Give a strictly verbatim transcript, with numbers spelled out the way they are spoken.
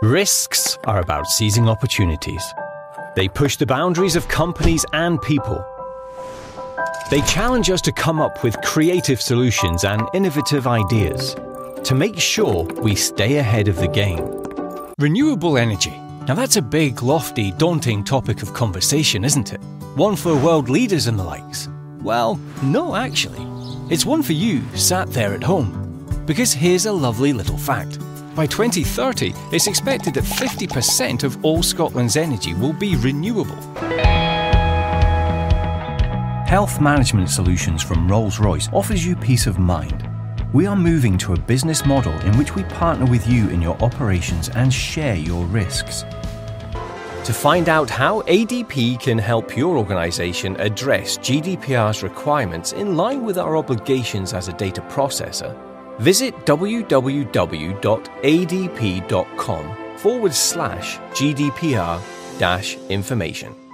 Risks are about seizing opportunities. They push the boundaries of companies and people. They challenge us to come up with creative solutions and innovative ideas to make sure we stay ahead of the game. Renewable energy. Now that's a big, lofty, daunting topic of conversation, isn't it? One for world leaders and the likes. Well, no actually. It's one for you, sat there at home. Because here's a lovely little fact. By twenty thirty, it's expected that fifty percent of all Scotland's energy will be renewable. Health Management Solutions from Rolls-Royce offers you peace of mind. We are moving to a business model in which we partner with you in your operations and share your risks. To find out how A D P can help your organisation address G D P R's requirements in line with our obligations as a data processor, visit w w w dot a d p dot com forward slash G D P R dash information.